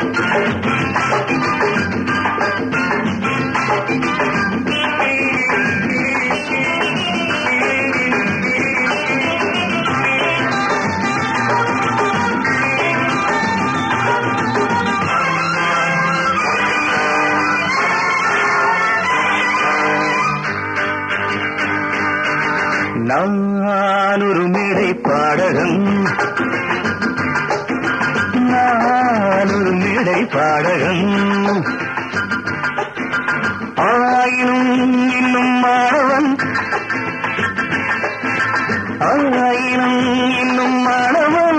நான் ஒரு மேடை பாடகன், நான் ஒரு மேடை பாடகன், ஆயினும் இன்னும் மாணவன், ஆயினும் இன்னும் மாணவன்,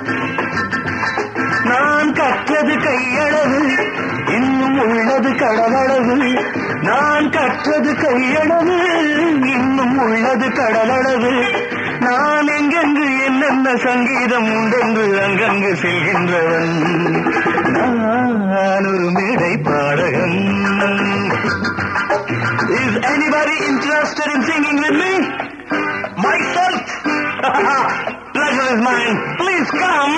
நான் கற்றது கையளவு, இன்னும் உள்ளது கடலளவு, நான் கற்றது கையளவு, இன்னும் உள்ளது கடலளவு, நான் எங்கெங்கு என்னென்ன சங்கீதம் உண்டென்று அங்கங்கு செல்கின்றவன், நான் ஒரு மேடை பாடகன். Is anybody interested in singing with me? Myself? Pleasure is mine. Please come.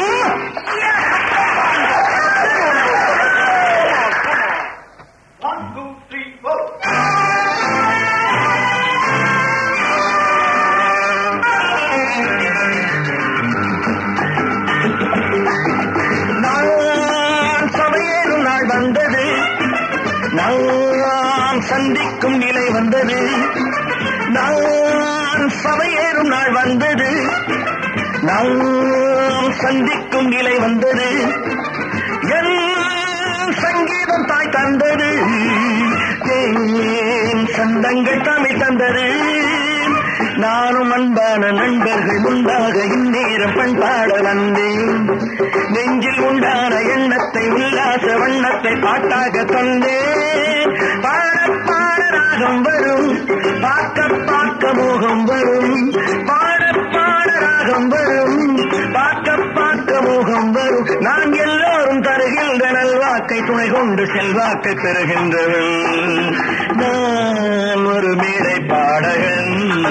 One, two, three, four. நான் சபையேறும் நாள் வந்தது, நான் சந்திக்கும் நிலை வந்தது, நான் சபையேறும் நாள் வந்தது, நான் சந்திக்கும் நிலை வந்தது, என் சங்கீதம் தாய் தந்தது, என் சொந்தங்கள் தமிழ் தந்தது, நானும் அன்பான நண்பர்கள் உண்டாக இந்நேரம் பண்பாட வந்தேன், நெஞ்சில் உண்டான எண்ணத்தை உல்லாச வண்ணத்தை பாட்டாக தந்தேன், பாட பாட ராகம் வரும், பார்க்க பார்க்க மோகம் வரும், பாட பாட ராகம் வரும், பார்க்க பார்க்க மோகம் வரும், நான் எல்லோரும் தருகின்ற நல்வாக்கை துணை கொண்டு செல்வாக்கை பெறுகின்றவன், நான் ஒரு மேடை பாடகன்.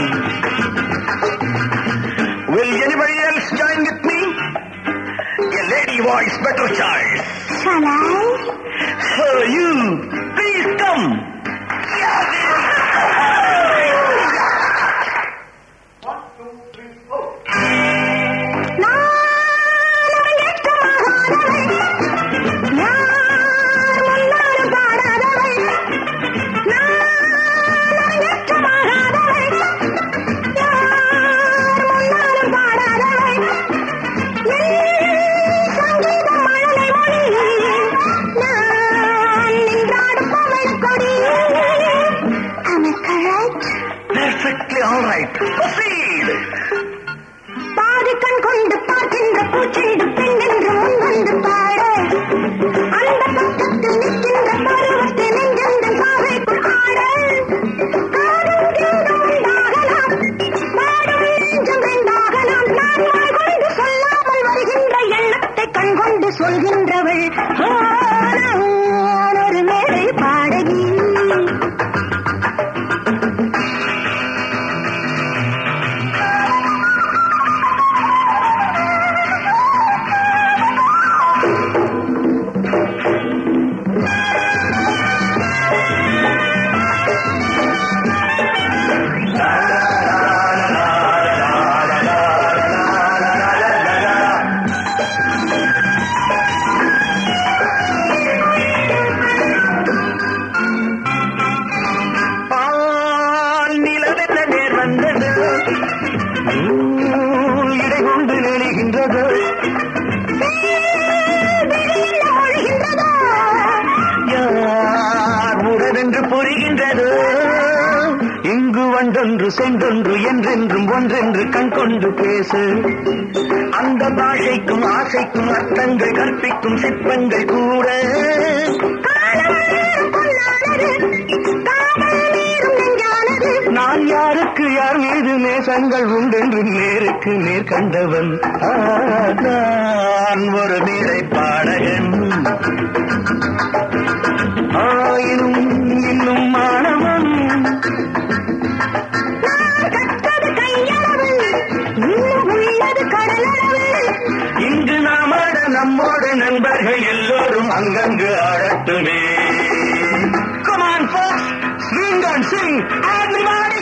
Will anybody else join with me? A lady voice, better choice. Shall I? So you, please come. One, two, three, four. Perfectly all right. Proceed. பாதி கண் கொண்டு பார்க்கின்ற பூச்செண்டு பெண் என்று முன் வந்து பாட, அந்த பக்கத்தில் நிற்கின்ற பருவத்தை நெஞ்செந்த பாவைக்குள் ஆட, காதும் கேதும் உண்டாகலாம், பாடும் நெஞ்சம் ரெண்டாகலாம், நான் வாய் கொண்டு சொல்லாமல் வருகின்ற எண்ணத்தை கண் கொண்டு சொல்கின்றவள், நான் ஒரு மேடை பாடகி. இங்கு வந்தொன்று சென்றொன்று என்றென்றும் ஒன்றென்று கண் கொண்டு பேசு, அந்த பாஷைக்கும் ஆசைக்கும் அர்த்தங்கள் கற்பிக்கும் சிற்பங்கள் கூட, நான் யாருக்கு யார் மீது நேசங்கள் உண்டென்று நேருக்கு நேர் கண்டவன், நான் ஒரு மேடை பாடகன், ஆயினும் இன்னும் மாணவன், இங்கு நாமாட நம்மோட நண்பர்கள் எல்லோரும் அங்கங்கு ஆடட்டுமே. Come on, folks, swing and sing, everybody!